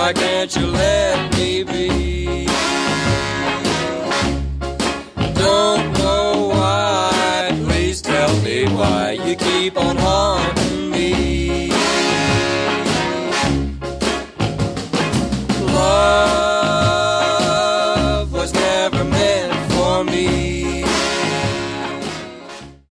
Why can't you let me be? Don't know why, please tell me why you keep on haunting